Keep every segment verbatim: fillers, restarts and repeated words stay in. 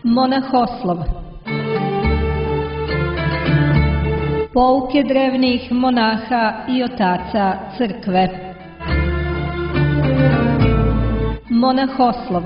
Monahoslov. Pouke drevnih monaha i otaca crkve. Monahoslov.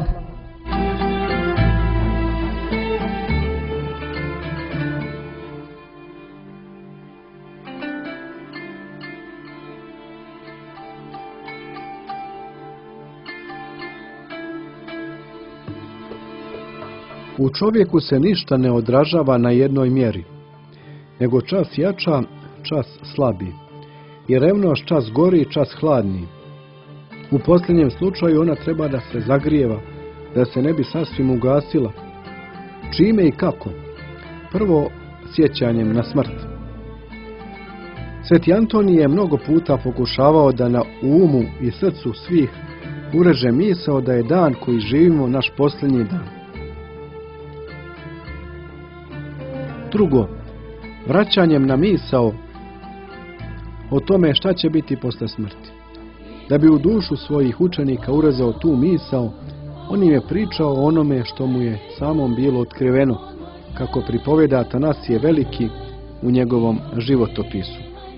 U čovjeku se ništa ne odražava na jednoj mjeri, nego čas jača, čas slabi, i revnost čas gori, čas hladni. U posljednjem slučaju ona treba da se zagrijeva, da se ne bi sasvim ugasila. Čime i kako? Prvo, sjećanjem na smrt. Sveti Antonij je mnogo puta pokušavao da na umu i srcu svih ureže misao da je dan koji živimo naš posljednji dan. Drugo, vraćanjem na misao o tome šta će biti posle smrti. Da bi u dušu svojih učenika urezao tu misao, on im je pričao o onome što mu je samom bilo otkriveno, kako pripoveda Atanasije Veliki u njegovom životopisu.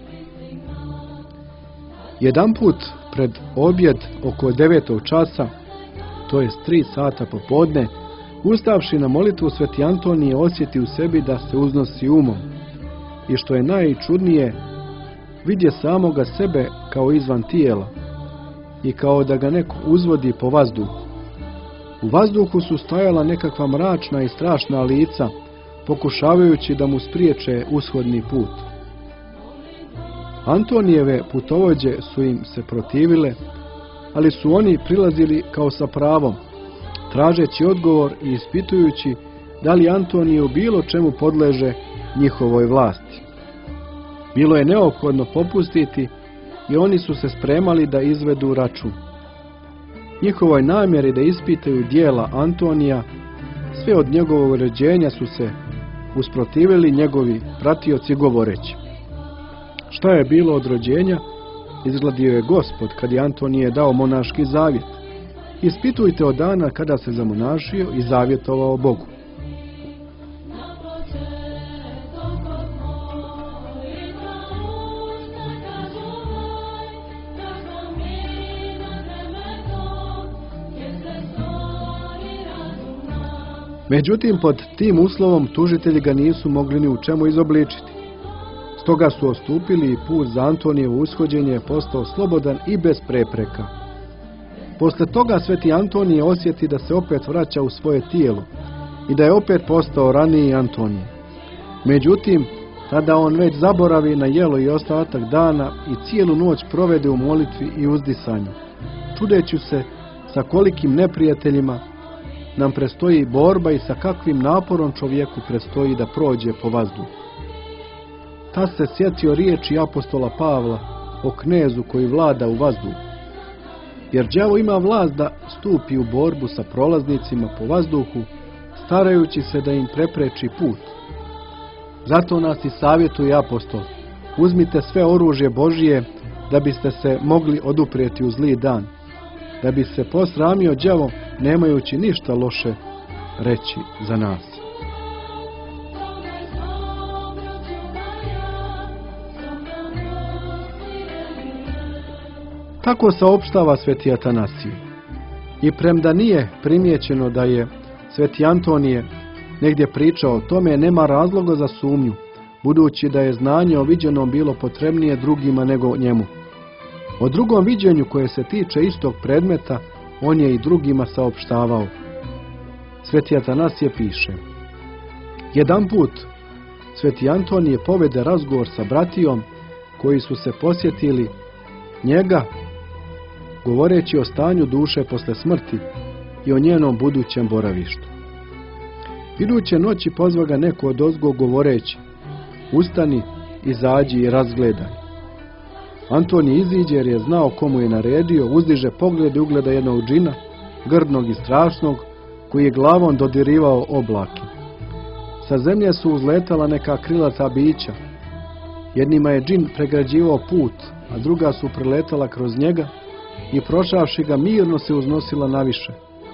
Jedanput pred objed oko devetog časa, to jest tri sata popodne, ustavši na molitvu, Sveti Antonij je osjeti u sebi da se uznosi umom i što je najčudnije, vidje samoga sebe kao izvan tijela i kao da ga neko uzvodi po vazduhu. U vazduhu su stajala nekakva mračna i strašna lica, pokušavajući da mu spriječe ushodni put. Antonijeve putovođe su im se protivile, ali su oni prilazili kao sa pravom, tražeći odgovor i ispitujući da li Antonij u bilo čemu podleže njihovoj vlasti. Bilo je neophodno popustiti i oni su se spremali da izvedu račun. Njihovoj namjeri da ispitaju djela Antonija, sve od njegovog rođenja su se usprotivili njegovi pratioci govoreći: šta je bilo od rođenja, izgladio je Gospod kad je Antonije dao monaški zavjet. Ispitujte od dana kada se zamonašio i zavjetovao Bogu. Međutim, pod tim uslovom tužitelji ga nisu mogli ni u čemu izobličiti. Stoga su odstupili i put za Antonijevo ushođenje je postao slobodan i bez prepreka. Posle toga Sveti Antonij osjeti da se opet vraća u svoje tijelo i da je opet postao raniji Antonij. Međutim, tada on već zaboravi na jelo i ostatak dana i cijelu noć provede u molitvi i uzdisanju, čudeći se sa kolikim neprijateljima nam prestoji borba i sa kakvim naporom čovjeku prestoji da prođe po vazduhu. Ta se sjetio riječi apostola Pavla o knezu koji vlada u vazduhu. Jer đavo ima vlast da stupi u borbu sa prolaznicima po vazduhu, starajući se da im prepreči put. Zato nas i savjetuje apostol: uzmite sve oružje Božije da biste se mogli oduprijeti u zli dan, da bi se posramio đavo nemajući ništa loše reći za nas. Tako saopštava Sveti Atanasije. I premda nije primijećeno da je Sveti Antonije negdje pričao o tome, nema razloga za sumnju, budući da je znanje o viđenom bilo potrebnije drugima nego njemu. O drugom viđenju koje se tiče istog predmeta, on je i drugima saopštavao. Sveti Atanasije piše: jedanput Sveti Antonije povede razgovor sa bratijom koji su se posjetili njega, govoreći o stanju duše posle smrti i o njenom budućem boravištu. Iduće noći pozva ga neko odozgo govoreći: ustani, izađi i razgledaj. Antonij iziđe jer je znao komu je naredio, uzdiže pogled i ugleda jednog džina, grdnog i strašnog, koji je glavom dodirivao oblake. Sa zemlje su uzletala neka krilata bića. Jednima je džin pregrađivao put, a druga su preletala kroz njega i prošavši ga mirno se uznosila naviše.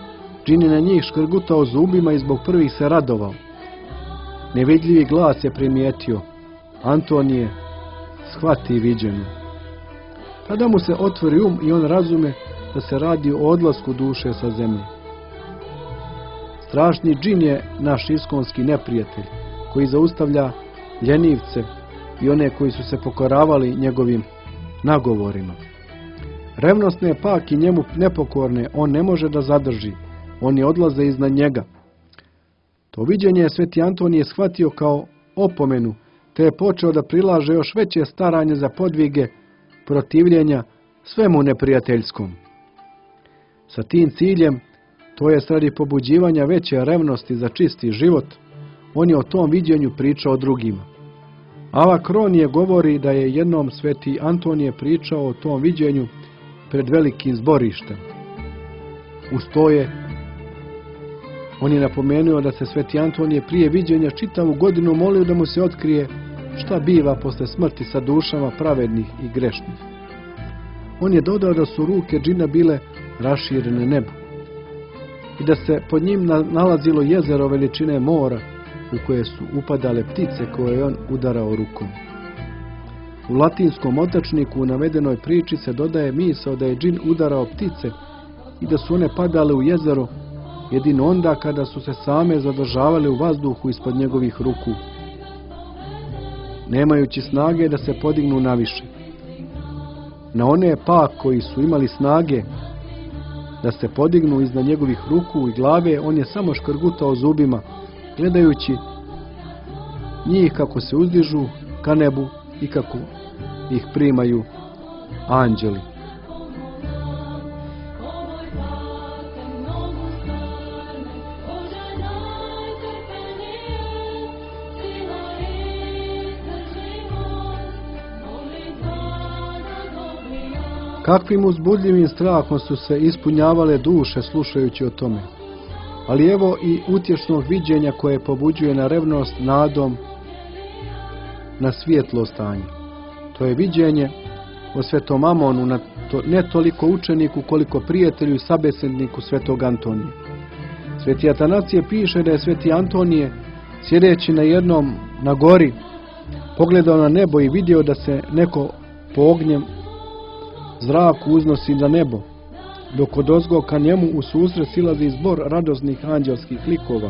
Džin je na njih škrgutao zubima i zbog prvih se radovao. Nevidljivi glas je primijetio: Antonije, shvati viđenje. Tada mu se otvori um i on razume da se radi o odlasku duše sa zemlje. Strašni džin je naš iskonski neprijatelj, koji zaustavlja ljenivce i one koji su se pokoravali njegovim nagovorima. Revnosne pak i njemu nepokorne on ne može da zadrži, oni odlaze iznad njega. To viđenje je sveti Antonije shvatio kao opomenu, te je počeo da prilaže još veće staranje za podvige protivljenja svemu neprijateljskom. Sa tim ciljem, to je radi pobuđivanja veće revnosti za čisti život, on je o tom viđenju pričao drugima. Ava Kronije govori da je jednom sveti Antonije pričao o tom viđenju pred velikim zborištem. Uz to je, on je napomenuo da se sveti Antonije prije viđenja čitavu godinu molio da mu se otkrije šta biva posle smrti sa dušama pravednih i grešnih. On je dodao da su ruke džina bile raširene nebu i da se pod njim nalazilo jezero veličine mora u koje su upadale ptice koje je on udarao rukom. U latinskom otačniku u navedenoj priči se dodaje misao da je džin udarao ptice i da su one padale u jezero jedino onda kada su se same zadržavale u vazduhu ispod njegovih ruku, nemajući snage da se podignu naviše. Na one pak koji su imali snage da se podignu iznad njegovih ruku i glave, on je samo škrgutao zubima, gledajući njih kako se uzdižu ka nebu i kako ih primaju anđeli. Kakvim uzbudljivim strahom su se ispunjavale duše slušajući o tome. Ali evo i utješnog viđenja koje pobuđuje na revnost nadom na svijetlo stanje. To je viđenje o svetom Amonu, na to, ne toliko učeniku koliko prijatelju i sabesedniku svetog Antonija. Sveti Atanasije piše da je sveti Antonije, sjedeći na jednom na gori, pogledao na nebo i vidio da se neko po ognjem zraku uznosi na nebo, dok odozgo ka njemu u susret silazi zbor radosnih anđelskih likova.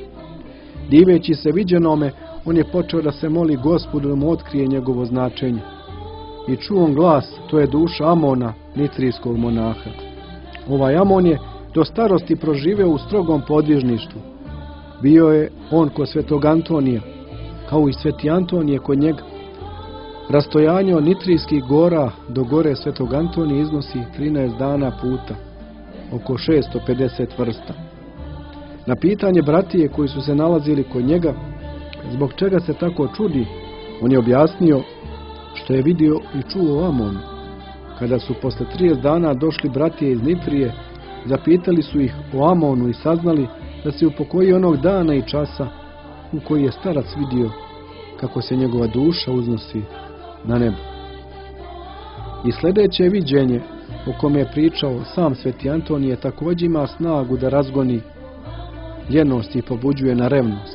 Diveći se viđenome, on je počeo da se moli Gospodu da mu otkrije njegovo značenje. I čuo on glas, to je duša Amona, nitrijskog monaha. Ovaj Amon je do starosti proživeo u strogom podvižništvu. Bio je on kod svetog Antonija, kao i sveti Antonije kod njega. Rastojanje od nitrijskih gora do gore svetog Antonija iznosi trinaest dana puta, oko šesto pedeset vrsta. Na pitanje bratije koji su se nalazili kod njega, zbog čega se tako čudi, on je objasnio što je vidio i čuo o Amonu. Kada su posle trideset dana došli bratije iz Nitrije, zapitali su ih o Amonu i saznali da se upokojio onog dana i časa u koji je starac vidio kako se njegova duša uznosi na nebo. I sljedeće viđenje o kome je pričao sam sveti Antonije također ima snagu da razgoni ljenost i pobuđuje na revnost.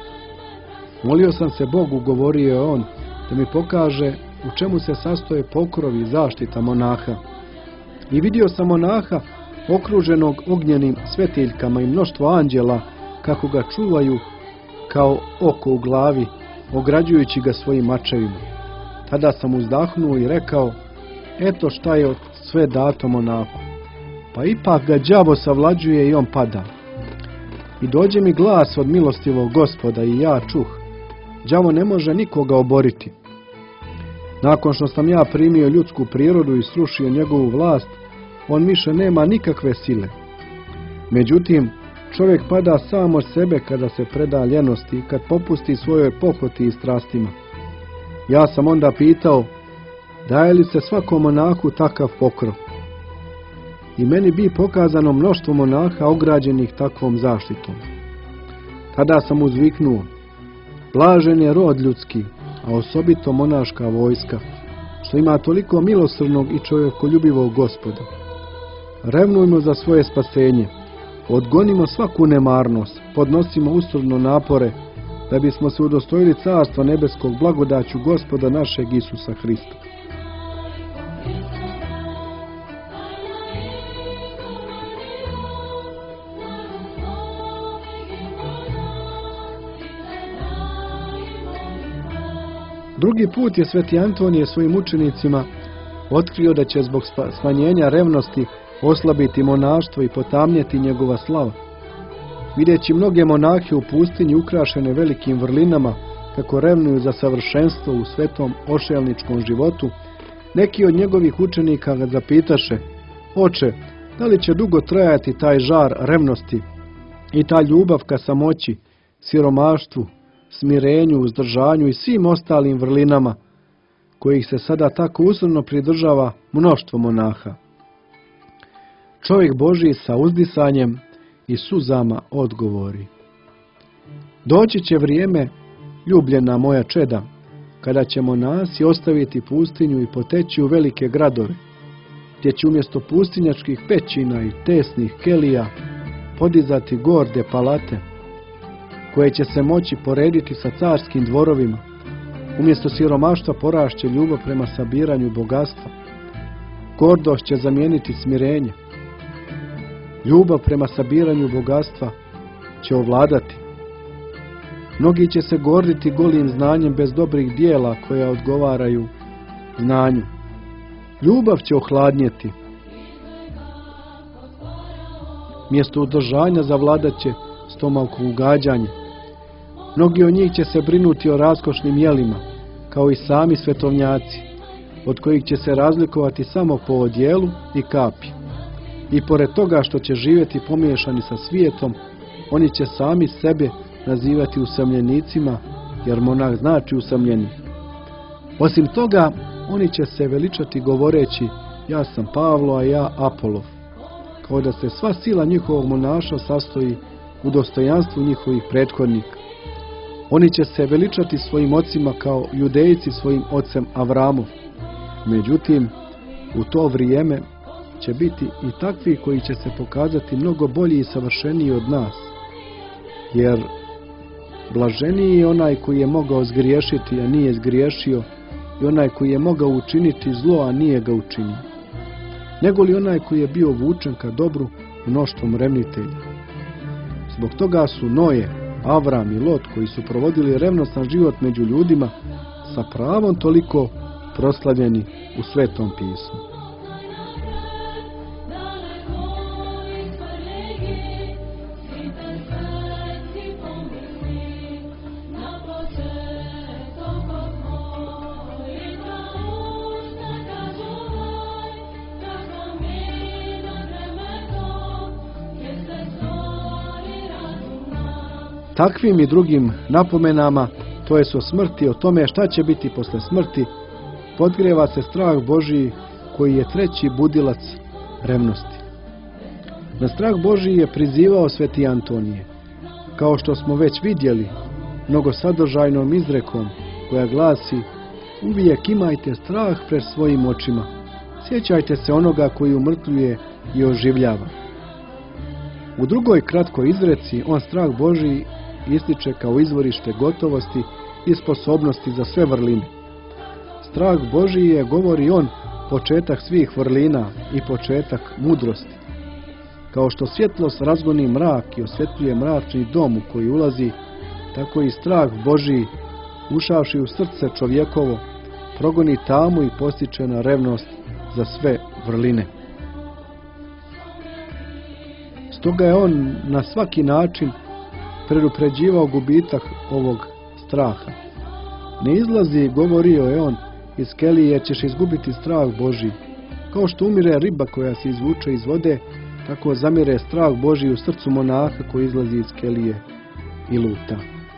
Molio sam se Bogu, govorio je on, da mi pokaže u čemu se sastoje pokrov i zaštita monaha. I vidio sam monaha okruženog ognjenim svetiljkama i mnoštvo anđela kako ga čuvaju kao oko u glavi, ograđujući ga svojim mačevima. Tada sam uzdahnuo i rekao, eto šta je sve dato monahu. Pa ipak ga đavo savlađuje i on pada. I dođe mi glas od milostivog Gospoda i ja čuh, đavo ne može nikoga oboriti. Nakon što sam ja primio ljudsku prirodu i srušio njegovu vlast, on više nema nikakve sile. Međutim, čovjek pada sam od sebe kada se preda ljenosti, kad popusti svojoj pohoti i strastima. Ja sam onda pitao, daje li se svakom monahu takav pokrov? I meni bi pokazano mnoštvo monaha ograđenih takvom zaštitom. Tada sam uzviknuo, blažen je rod ljudski, a osobito monaška vojska, što ima toliko milosrdnog i čovjekoljubivog Gospoda. Revnujmo za svoje spasenje, Odgonimo svaku nemarnost, podnosimo ustrajno napore, da bismo se udostojili carstva nebeskog blagodaću Gospoda našeg Isusa Hrista. Drugi put je sveti Antonije svojim učenicima otkrio da će zbog smanjenja revnosti oslabiti monaštvo i potamnjeti njegova slava. Videći mnoge monahe u pustinji ukrašene velikim vrlinama, kako revnuju za savršenstvo u svetom ošelničkom životu, neki od njegovih učenika ga zapitaše: Oče, da li će dugo trajati taj žar revnosti i ta ljubav ka samoći, siromaštvu, smirenju, uzdržanju i svim ostalim vrlinama, kojih se sada tako ustrajno pridržava mnoštvo monaha? Čovjek Božji sa uzdisanjem i suzama odgovori: Doći će vrijeme, ljubljena moja čeda, kada će monasi ostaviti pustinju i poteći u velike gradove, gdje će umjesto pustinjačkih pećina i tesnih kelija podizati gorde palate, koje će se moći porediti sa carskim dvorovima. Umjesto siromaštva porašće ljubav prema sabiranju bogatstva. Gordost će zamijeniti smirenje. Ljubav prema sabiranju bogatstva će ovladati. Mnogi će se gorditi golim znanjem bez dobrih dijela koja odgovaraju znanju. Ljubav će ohladnjeti. Mjesto udržanja zavladat će stomaku ugađanje. Mnogi od njih će se brinuti o raskošnim jelima, kao i sami svetovnjaci, od kojih će se razlikovati samo po odjelu i kapi. I pored toga što će živjeti pomiješani sa svijetom, oni će sami sebe nazivati usamljenicima, jer monah znači usamljenik. Osim toga, oni će se veličati govoreći: ja sam Pavlo, a ja Apolov, kao da se sva sila njihovog monaša sastoji u dostojanstvu njihovih prethodnika. Oni će se veličati svojim ocima kao Judejci svojim ocem Avramom. Međutim, u to vrijeme će biti i takvi koji će se pokazati mnogo bolji i savršeniji od nas, jer blaženiji je onaj koji je mogao zgriješiti, a nije zgriješio, i onaj koji je mogao učiniti zlo, a nije ga učinio, nego li onaj koji je bio vučen ka dobru mnoštvom revnitelja. Zbog toga su Noje, Avram i Lot, koji su provodili revnostan život među ljudima, sa pravom toliko proslavljeni u Svetom pismu. Takvim i drugim napomenama, to je o smrti, o tome šta će biti posle smrti, podgrijeva se strah Božiji, koji je treći budilac revnosti. Na strah Božiji je prizivao sveti Antonije, kao što smo već vidjeli, mnogosadržajnom izrekom koja glasi: uvijek imajte strah pred svojim očima, sjećajte se onoga koji umrtvljuje i oživljava. U drugoj kratkoj izreci on strah Božiji ističe kao izvorište gotovosti i sposobnosti za sve vrline. Strah Božiji je, govori on, početak svih vrlina i početak mudrosti. Kao što svjetlost razgoni mrak i osvjetljuje mračni dom u koji ulazi, tako i strah Božiji, ušavši u srce čovjekovo, progoni tamu i postiče na revnost za sve vrline. Stoga je on na svaki način predupređivao gubitak ovog straha. Ne izlazi, govorio je on, iz kelije jer ćeš izgubiti strah Božji. Kao što umire riba koja se izvuče iz vode, tako zamire strah Božji u srcu monaha koji izlazi iz kelije i luta.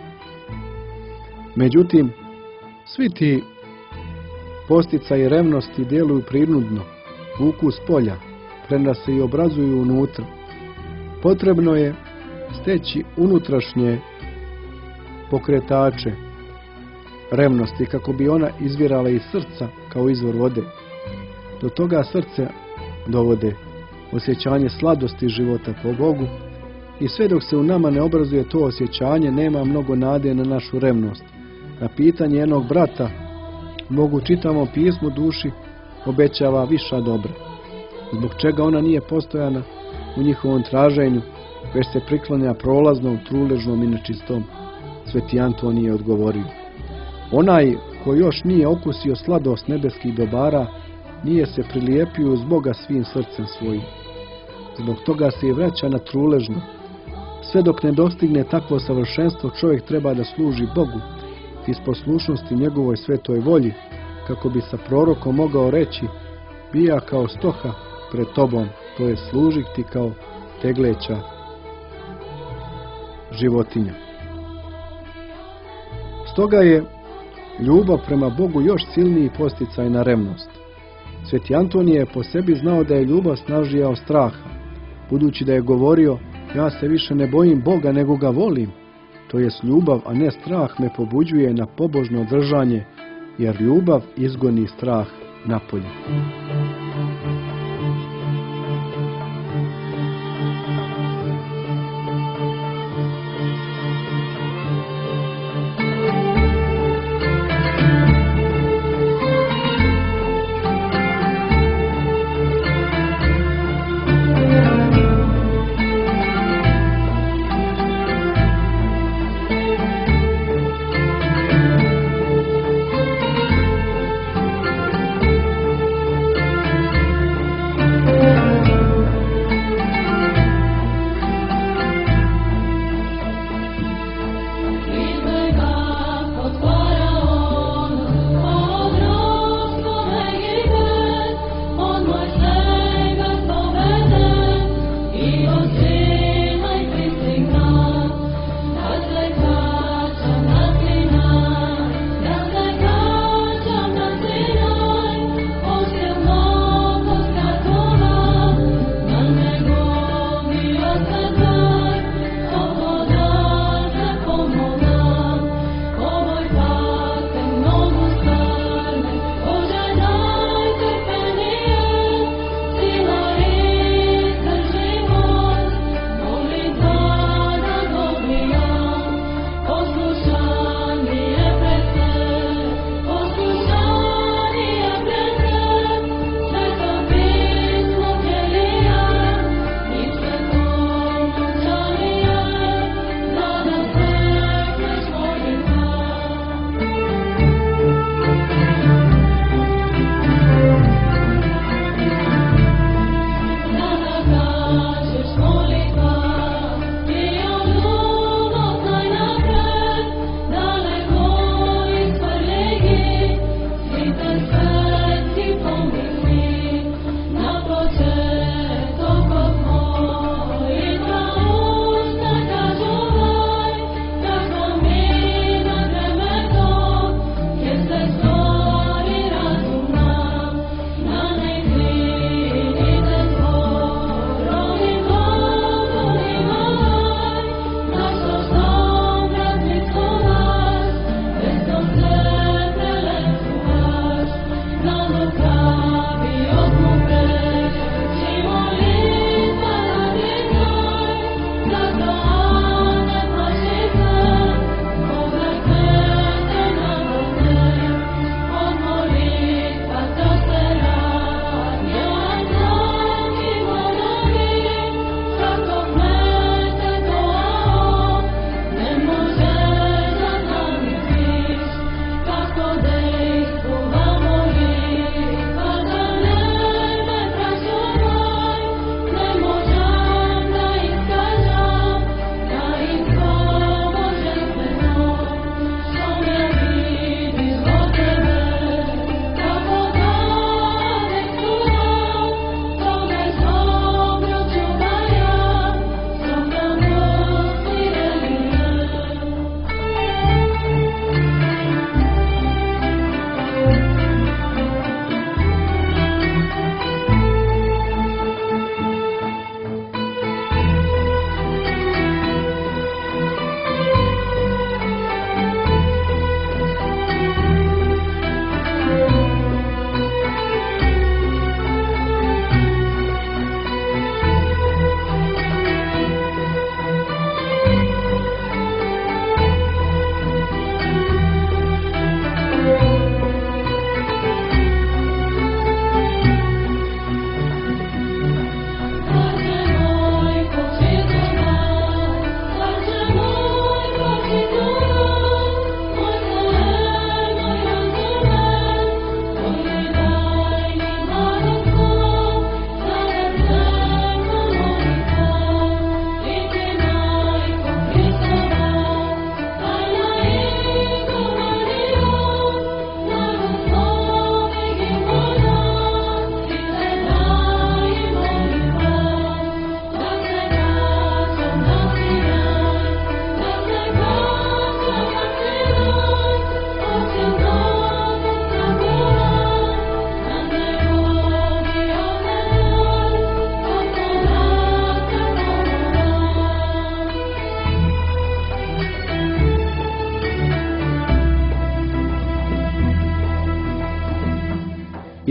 Međutim, svi ti posticaji i revnosti djeluju prinudno, vuku s polja, premda se i obrazuju unutra. Potrebno je steći unutrašnje pokretače revnosti kako bi ona izvirala iz srca kao izvor vode. Do toga srce dovode osjećanje sladosti života po Bogu I sve dok se u nama ne obrazuje to osjećanje, nema mnogo nade na našu revnost. Na pitanje jednog brata, Bog u čitavom pismu duši obećava viša dobra. Zbog čega ona nije postojana u njihovom traženju, već se priklanja prolaznom, truležnom i nečistom? Sveti Antonije je odgovorio: onaj ko još nije okusio sladost nebeskih dobara, nije se prilijepio uz Boga svim srcem svojim. Zbog toga se i vraća na truležno. Sve dok ne dostigne takvo savršenstvo, čovjek treba da služi Bogu iz poslušnosti njegovoj svetoj volji, kako bi sa prorokom mogao reći: bija kao stoka pred tobom, to je služiti kao tegleća životinja. Stoga je ljubav prema Bogu još silniji posticaj na revnost. Sveti Antonije je po sebi znao da je ljubav snažnija od straha, budući da je govorio: ja se više ne bojim Boga nego ga volim. To jest ljubav, a ne strah, me pobuđuje na pobožno držanje, jer ljubav izgoni strah napolje.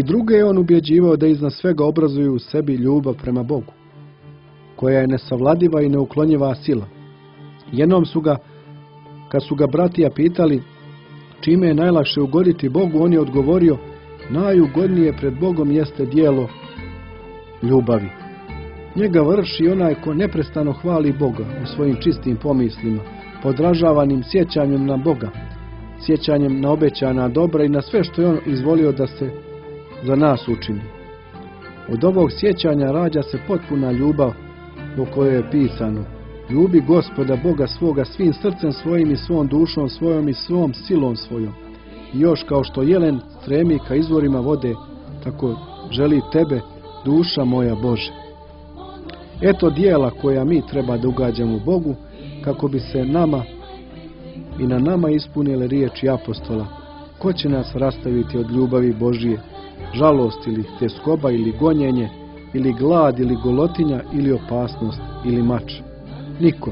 I druge je on ubjeđivao da iznad svega obrazuju u sebi ljubav prema Bogu, koja je nesavladiva i neuklonjiva sila. Jednom su ga, kad su ga bratija pitali čime je najlakše ugoditi Bogu, on je odgovorio: najugodnije pred Bogom jeste dijelo ljubavi. Njega vrši onaj ko neprestano hvali Boga u svojim čistim pomislima, podražavanim sjećanjem na Boga, sjećanjem na obećana dobra i na sve što je on izvolio da se za nas učini. Od ovog sjećanja rađa se potpuna ljubav o kojoj je pisano: ljubi Gospoda Boga svoga svim srcem svojim i svom dušom svojom i svom silom svojom. I još kao što jelen stremi ka izvorima vode, tako želi tebe duša moja Bože. Eto dijela koja mi treba da ugađamo Bogu, kako bi se nama i na nama ispunile riječi apostola: ko će nas rastaviti od ljubavi Božije? Žalost ili tjeskoba ili gonjenje ili glad ili golotinja ili opasnost ili mač? Niko.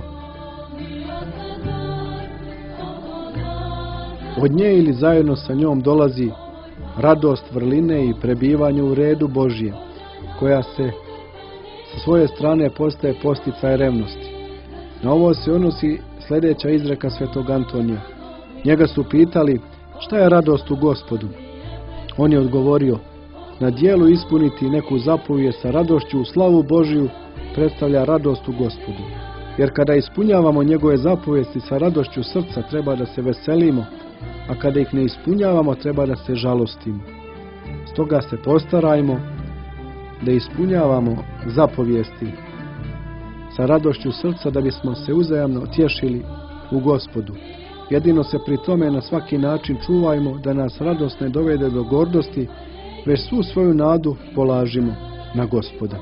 Od nje ili zajedno sa njom dolazi radost vrline i prebivanje u redu Božije, koja se sa svoje strane postaje posticaj revnosti. Na ovo se odnosi sljedeća izreka svetog Antonija. Njega su pitali: šta je radost u Gospodu? On je odgovorio: na dijelu ispuniti neku zapovijed sa radošću u slavu Božiju predstavlja radost u Gospodu. Jer kada ispunjavamo njegove zapovijesti sa radošću srca, treba da se veselimo, a kada ih ne ispunjavamo, treba da se žalostimo. Stoga se postarajmo da ispunjavamo zapovijesti sa radošću srca, da bismo se uzajamno tješili u Gospodu. Jedino se pri tome na svaki način čuvajmo da nas radost ne dovede do gordosti, već svu svoju nadu polažimo na Gospoda.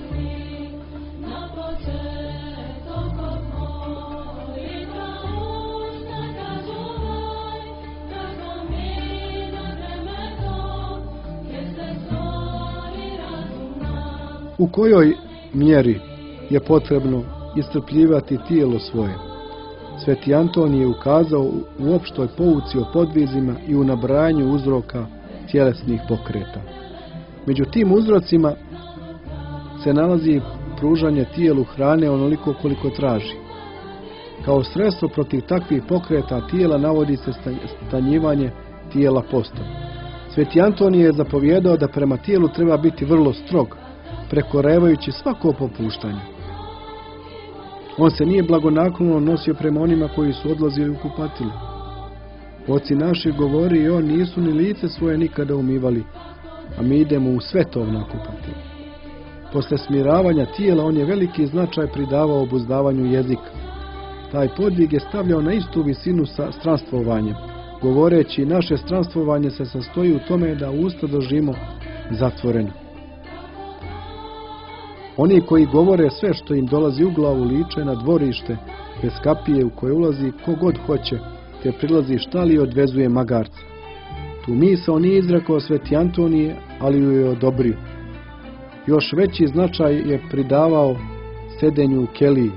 U kojoj mjeri je potrebno iscrpljivati tijelo svoje? Sveti Antonij je ukazao u opštoj pouci o podvizima i u nabrajanju uzroka tjelesnih pokreta. Među tim uzrocima se nalazi pružanje tijelu hrane onoliko koliko traži. Kao sredstvo protiv takvih pokreta tijela navodi se stanjivanje tijela postom. Sveti Antonij je zapovjedao da prema tijelu treba biti vrlo strog, prekorevajući svako popuštanje. On se nije blagonaklono nosio prema onima koji su odlazili u kupatile. Oci naši, govori i on, nisu ni lice svoje nikada umivali, a mi idemo u svetov na kupatile. Posle smiravanja tijela on je veliki značaj pridavao obuzdavanju jezika. Taj podvig je stavljao na istu visinu sa stranstvovanjem, govoreći: naše stranstvovanje se sastoji u tome da usta držimo zatvoreno. Oni koji govore sve što im dolazi u glavu liče na dvorište bez kapije u koje ulazi ko god hoće, te prilazi štali i odvezuje magarca. Tu misao nije izrekao sveti Antonije, ali ju je odobrio. Još veći značaj je pridavao sedenju u keliji.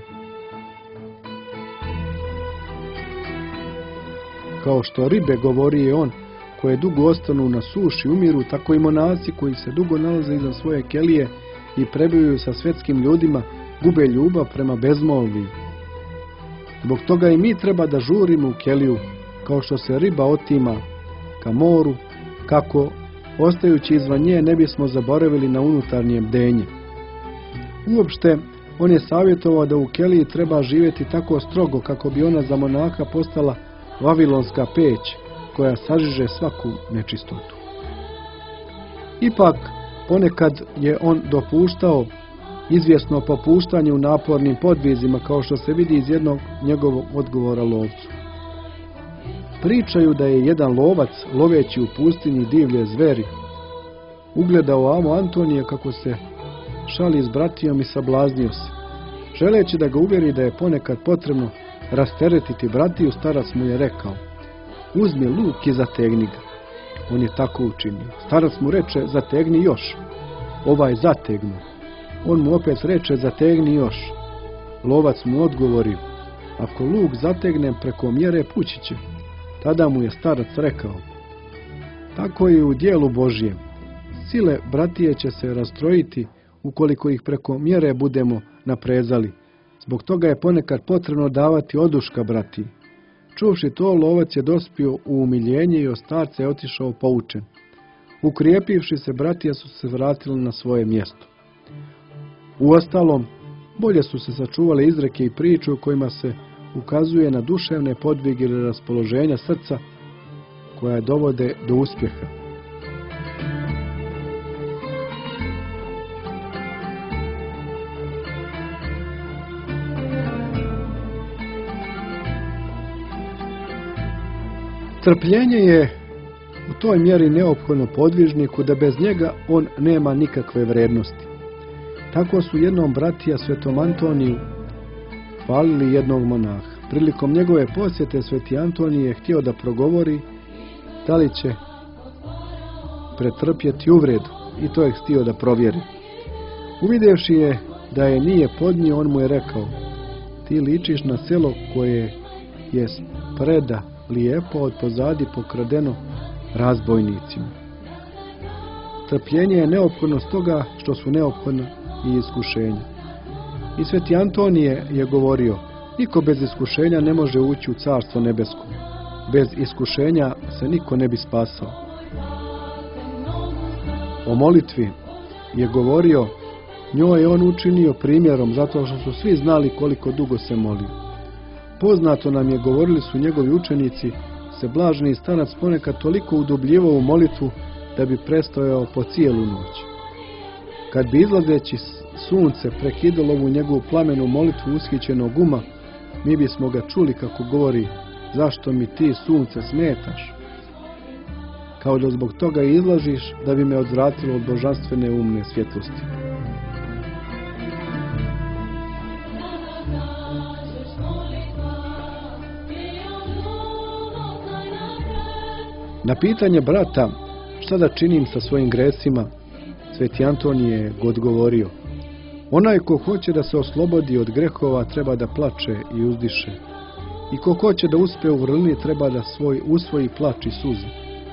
Kao što ribe, govori je on, koje dugo ostanu na suši umiru, tako i monasi koji se dugo nalaze iza svoje kelije i prebivaju sa svjetskim ljudima, gube ljubav prema bezmolvi. Zbog toga i mi treba da žurimo u keliju, kao što se riba otima ka moru, kako, ostajući izvan nje, ne bismo zaboravili na unutarnje bdenje. Uopšte, on je savjetovao da u keliji treba živjeti tako strogo, kako bi ona za monaha postala vavilonska peć, koja sažiže svaku nečistotu. Ipak, ponekad je on dopuštao izvjesno popuštanje u napornim podvizima, kao što se vidi iz jednog njegovog odgovora lovcu. Pričaju da je jedan lovac, loveći u pustinji divlje zveri, ugledao amo Antonija kako se šali s bratijom i sablaznio se. Želeći da ga uvjeri da je ponekad potrebno rasteretiti bratiju, starac mu je rekao: uzmi luk i zategni ga. On je tako učinio. Starac mu reče: zategni još. Ovaj zategnu. On mu opet reče: zategni još. Lovac mu odgovori: ako luk zategnem preko mjere, pući će. Tada mu je starac rekao: tako je u dijelu Božjem. Sile bratije će se rastrojiti ukoliko ih preko mjere budemo naprezali. Zbog toga je ponekad potrebno davati oduška bratiji. Čuvši to, lovac je dospio u umiljenje i od starca je otišao poučen. Ukrijepivši se, bratija su se vratili na svoje mjesto. Uostalom, bolje su se sačuvale izreke i priče u kojima se ukazuje na duševne podvige ili raspoloženja srca koja dovode do uspjeha. Trpljenje je u toj mjeri neophodno podvižniku da bez njega on nema nikakve vrednosti. Tako su jednom bratija Svetom Antoniju hvalili jednog monaha. Prilikom njegove posjete Sveti Antonije je htio da progovori da li će pretrpjeti uvredu i to je htio da provjeri. Uvidjevši je da je nije podnio, on mu je rekao: ti ličiš na selo koje je spreda lijepo, od pozadi pokradeno razbojnicima. Trpljenje je neophodno stoga što su neophodna i iskušenja. I Sveti Antonije je govorio: niko bez iskušenja ne može ući u Carstvo nebesko. Bez iskušenja se niko ne bi spasao. O molitvi je govorio: njoj je on učinio primjerom zato što su svi znali koliko dugo se molio. Poznato nam je, govorili su njegovi učenici, se blaženi starac ponekad toliko udubljivao u molitvu da bi prestojao po cijelu noć. Kad bi izlazeći sunce prekidalo ovu njegovu plamenu molitvu ushićenog uma, mi bismo ga čuli kako govori: zašto mi ti, sunce, smetaš? Kao da zbog toga izlažiš da bi me odvratilo od božanstvene umne svjetlosti. Na pitanje brata šta da činim sa svojim gresima, Sveti Antonije je odgovorio: onaj ko hoće da se oslobodi od grehova treba da plače i uzdiše. I ko hoće da uspe u vrlini treba da svoj usvoji plač i suze.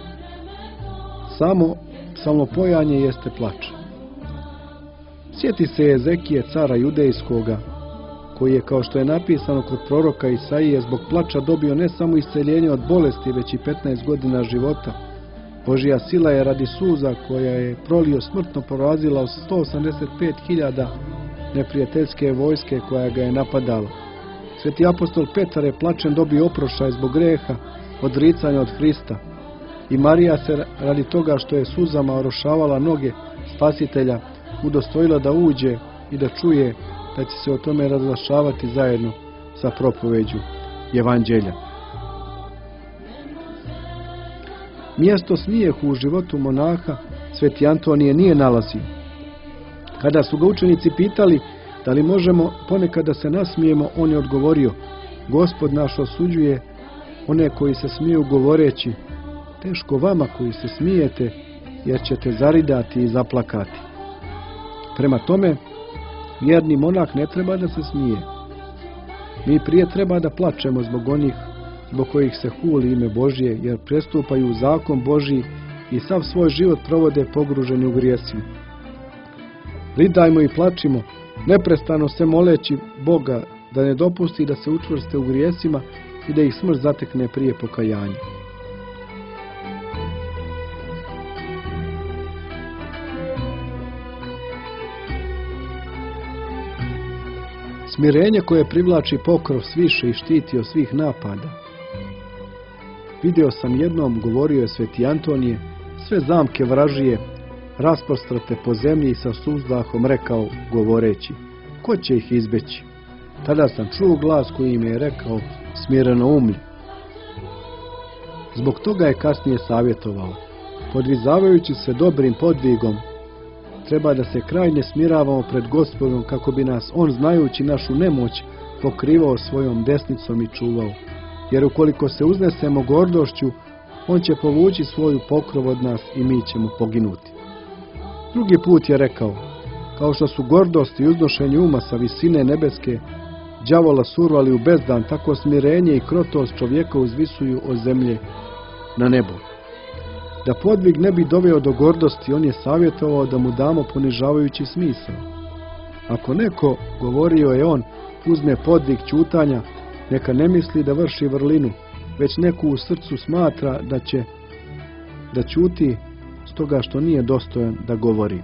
Samo samopojanje jeste plač. Sjeti se Ezekije, cara judejskoga, koji je, kao što je napisano kod proroka Isaije, zbog plača dobio ne samo isceljenje od bolesti, već i petnaest godina života. Božja sila je radi suza koja je prolio smrtno porazila od sto osamdeset pet hiljada neprijateljske vojske koja ga je napadala. Sveti apostol Petar je plačem dobio oproštaj zbog greha, odricanja od Hrista. I Marija se radi toga što je suzama orošavala noge Spasitelja udostojila da uđe i da čuje da će se o tome razglašavati zajedno sa propoveđu Evanđelja. Mjesto smijehu u životu monaha Sveti Antonije nije nalazio. Kada su ga učenici pitali da li možemo ponekad da se nasmijemo, on je odgovorio: Gospod naš osuđuje one koji se smiju govoreći: teško vama koji se smijete, jer ćete zaridati i zaplakati. Prema tome, vjerni monah ne treba da se smije. Mi prije treba da plačemo zbog onih zbog kojih se huli ime Božje, jer prestupaju zakon Božji i sav svoj život provode pogruženi u grijesima. Ridajmo i plačimo, neprestano se moleći Boga da ne dopusti da se učvrste u grijesima i da ih smrt zatekne prije pokajanja. Smirenje koje privlači pokrov sviše i štiti od svih napada. Vidio sam jednom, govorio je Sveti Antonije, sve zamke vražije rasprostrate po zemlji i sa suzdahom rekao, govoreći: ko će ih izbeći? Tada sam čuo glas koji mi je rekao: smireno umlje. Zbog toga je kasnije savjetovao: podvizavajući se dobrim podvigom, treba da se krajnje smiravamo pred Gospodom kako bi nas on, znajući našu nemoć, pokrivao svojom desnicom i čuvao. Jer ukoliko se uznesemo gordošću, on će povući svoju pokrov od nas i mi ćemo poginuti. Drugi put je rekao: kao što su gordost i uznošenje uma sa visine nebeske đavola survali u bezdan, tako smirenje i krotost čovjeka uzvisuju od zemlje na nebo. Da podvig ne bi doveo do gordosti, on je savjetovao da mu damo ponižavajući smisao. Ako neko, govorio je on, uzme podvig ćutanja, neka ne misli da vrši vrlinu, već neku u srcu smatra da će da ćuti stoga što nije dostojan da govori.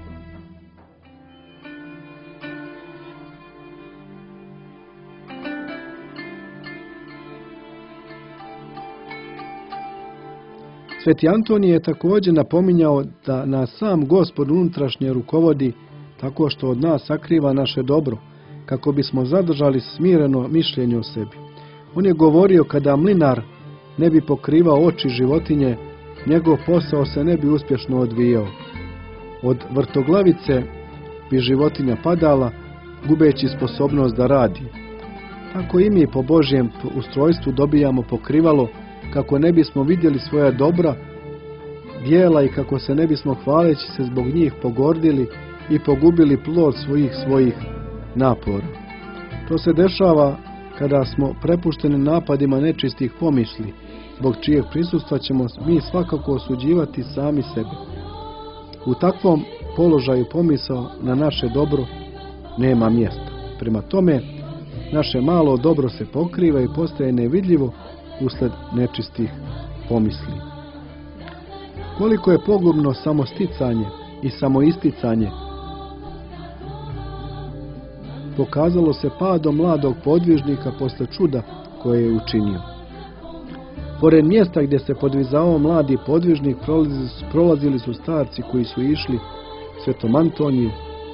Sveti Antonije je također napominjao da nas sam Gospod unutrašnje rukovodi tako što od nas sakriva naše dobro, kako bismo zadržali smireno mišljenje o sebi. On je govorio kada mlinar ne bi pokrivao oči životinje, njegov posao se ne bi uspješno odvijao. Od vrtoglavice bi životinja padala, gubeći sposobnost da radi. Tako i mi po Božjem ustrojstvu dobijamo pokrivalo, kako ne bismo vidjeli svoja dobra djela i kako se ne bismo hvaleći se zbog njih pogordili i pogubili plod svojih svojih napora. To se dešava kada smo prepušteni napadima nečistih pomisli, zbog čijeg prisustva ćemo mi svakako osuđivati sami sebe. U takvom položaju pomisao na naše dobro nema mjesta. Prema tome, naše malo dobro se pokriva i postaje nevidljivo usled nečistih pomisli. Koliko je pogubno samosticanje i samoisticanje pokazalo se padom mladog podvižnika posle čuda koje je učinio. Pored mjesta gdje se podvizao mladi podvižnik prolazili su starci koji su išli Svetom Antoniju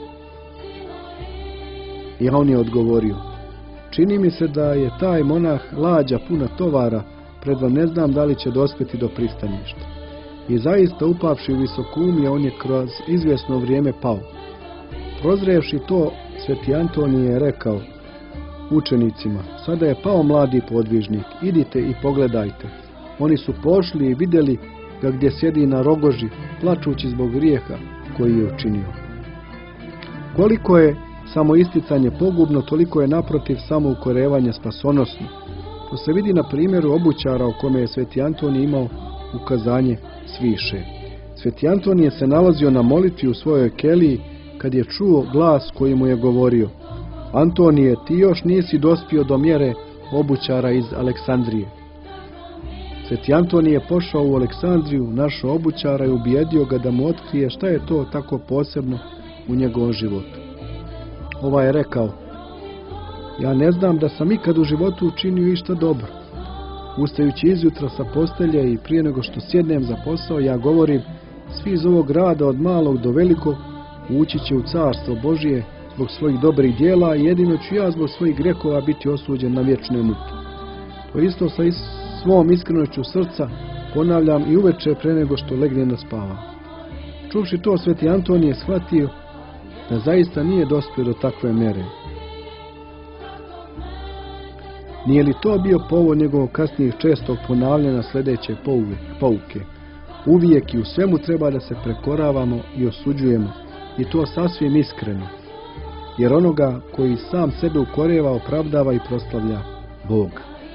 i on je odgovorio: čini mi se da je taj monah lađa puna tovara, pred vam ne znam da li će dospjeti do pristaništa. I zaista upavši u visokoumje, on je kroz izvjesno vrijeme pao. Prozrevši to, Sveti Antonije je rekao učenicima: sada je pao mladi podvižnik, idite i pogledajte. Oni su pošli i vidjeli ga gdje sjedi na rogoži, plačući zbog grijeha koji je učinio. Koliko je samoisticanje pogubno, toliko je naprotiv samoukorevanje spasonosno. To se vidi na primjeru obućara o kome je Sveti Antonije imao ukazanje sviše. Sveti Antonije se nalazio na molitvi u svojoj keliji kad je čuo glas koji mu je govorio: Antonije, ti još nisi dospio do mjere obućara iz Aleksandrije. Sveti Antonije je pošao u Aleksandriju, našao obućara i ubijedio ga da mu otkrije šta je to tako posebno u njegovom životu. Ovaj je rekao: ja ne znam da sam ikad u životu učinio išta dobro. Ustajući izjutra sa postelje i prije nego što sjednem za posao, ja govorim: svi iz ovog grada od malog do velikog ući će u carstvo Božije zbog svojih dobrih djela i jedino ću ja zbog svojih grehova biti osuđen na vječne muke. To isto sa svom iskrenošću srca ponavljam i uveče pre nego što legnem da spavam. Čuvši to, Sveti Antonije je shvatio da zaista nije dospio do takve mjere. Nije li to bio povod njegovog kasnijeg čestog ponavljanja sljedeće pouke? Uvijek i u svemu treba da se prekoravamo i osuđujemo, i to sasvim iskreno, jer onoga koji sam sebe ukoreva opravdava i proslavlja Bog.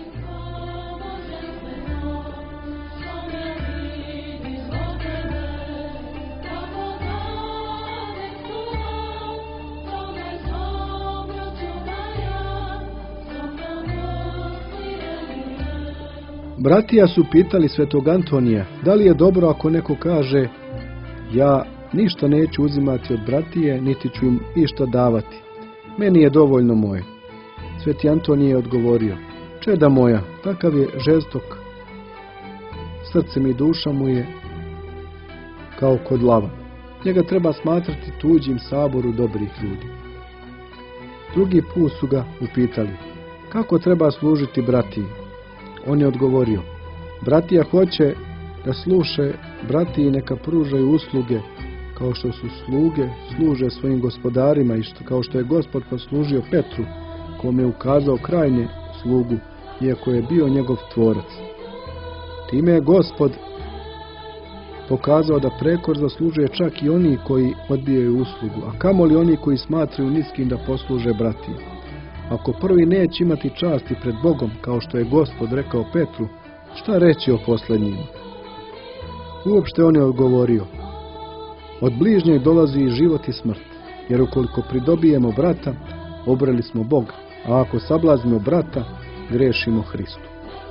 Bratija su pitali Svetog Antonija da li je dobro ako neko kaže: ja ništa neću uzimati od bratije, niti ću im išta davati. Meni je dovoljno moje. Sveti Antonije je odgovorio: čeda moja, takav je žestok, srce mi i duša mu je kao kod lava. Njega treba smatrati tuđim saboru dobrih ljudi. Drugi put su ga upitali: kako treba služiti bratiji? On je odgovorio: bratija hoće da sluše bratiji neka pružaju usluge kao što su sluge služe svojim gospodarima i što, kao što je Gospod poslužio Petru, kome je ukazao krajnje slugu, iako je bio njegov tvorac. Time je Gospod pokazao da prekor zaslužuje čak i oni koji odbijaju uslugu, a kamoli oni koji smatraju niskim da posluže bratiji. Ako prvi neće imati časti pred Bogom, kao što je Gospod rekao Petru, šta reći o posljednjima? Uopšte on je odgovorio: od bližnjeg dolazi i život i smrt, jer ukoliko pridobijemo brata, obreli smo Boga, a ako sablaznimo brata, grešimo Hristu.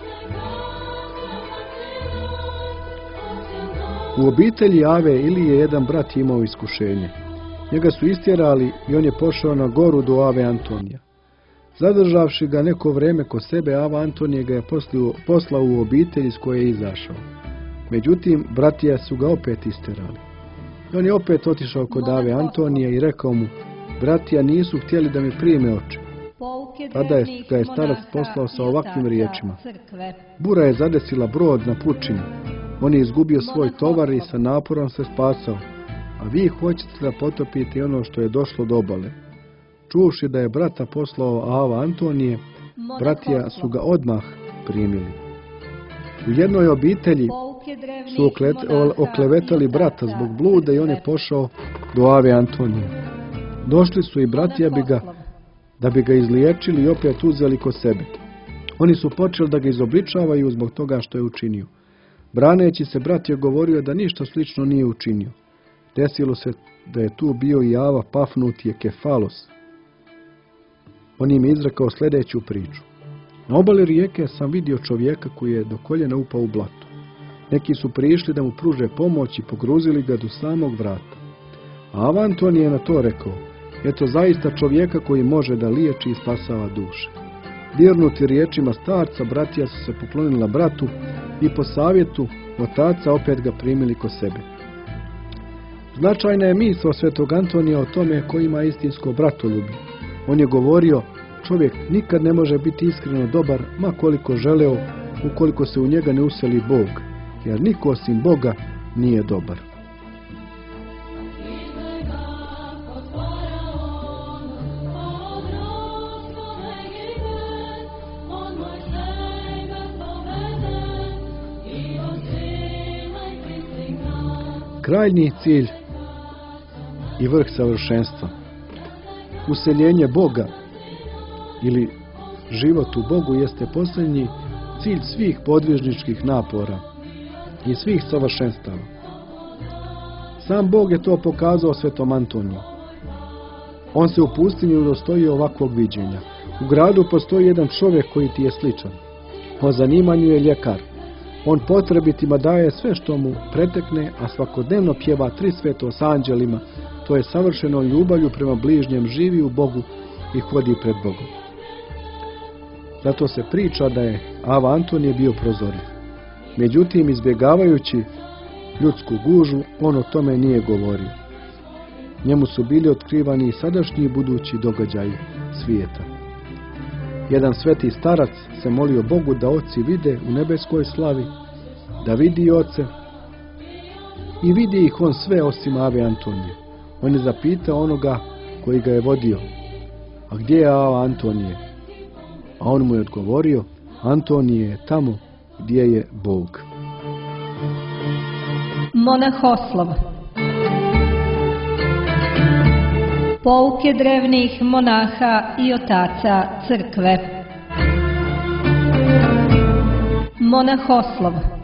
U obitelji Ave Ilije jedan brat je imao iskušenje. Njega su istjerali i on je pošao na goru do Ave Antonija. Zadržavši ga neko vreme kod sebe, Ava Antonije ga je poslao u obitelj iz koje je izašao. Međutim, bratija su ga opet istjerali. I on je opet otišao kod Ave Antonije i rekao mu: bratija nisu htjeli da mi prime oče. Tada je ga je starac poslao sa ovakvim riječima: bura je zadesila brod na pučini. On je izgubio svoj tovar i sa naporom se spasao, a vi hoćete da potopite ono što je došlo do obale. Čuvši da je brata poslao Ava Antonije, bratija su ga odmah primili. U jednoj obitelji su oklevetali brata zbog bluda i on je pošao do Ave Antonije. Došli su i bratija bi ga, da bi ga izliječili i opet uzeli kod sebe. Oni su počeli da ga izobličavaju zbog toga što je učinio. Braneći se, brat je govorio da ništa slično nije učinio. Desilo se da je tu bio i Ava Pafnutije Kefalos. On im je izrekao sljedeću priču: na obali rijeke sam vidio čovjeka koji je do koljena upao u blato. Neki su prišli da mu pruže pomoć i pogruzili ga do samog vrata. A Ava Antonije je na to rekao: eto zaista čovjeka koji može da liječi i spasava duše. Dirnuti riječima starca, bratija su se poklonila bratu i po savjetu otaca opet ga primili kod sebe. Značajna je misao svetog Antonija o tome ko ima istinsko bratoljublje. On je govorio: čovjek nikad ne može biti iskreno dobar, ma koliko želeo, ukoliko se u njega ne useli Bog, jer niko osim Boga nije dobar. Krajnji cilj i vrh savršenstva, useljenje Boga ili život u Bogu, jeste posljednji cilj svih podvižničkih napora i svih savršenstava. Sam Bog je to pokazao svetom Antoniju. On se u pustinji udostojio ovakvog viđenja. U gradu postoji jedan čovjek koji ti je sličan. Po zanimanju je ljekar. On potrebitima daje sve što mu pretekne, a svakodnevno pjeva tri sveto s anđelima, to je savršeno ljubavlju prema bližnjem, živi u Bogu i hodi pred Bogom. Zato se priča da je Ava Antonije bio prozorljiv. Međutim, izbjegavajući ljudsku gužu, on o tome nije govorio. Njemu su bili otkrivani i sadašnji i budući događaji svijeta. Jedan sveti starac se molio Bogu da oci vide u nebeskoj slavi, da vidi oce i vidi ih on sve osim Ave Antonije. On je zapitao onoga koji ga je vodio: a gdje je Ava Antonije? A on mu je odgovorio: Antonije je tamo gdje je Bog. Monahoslov. Pouke drevnih monaha i otaca crkve. Monahoslov.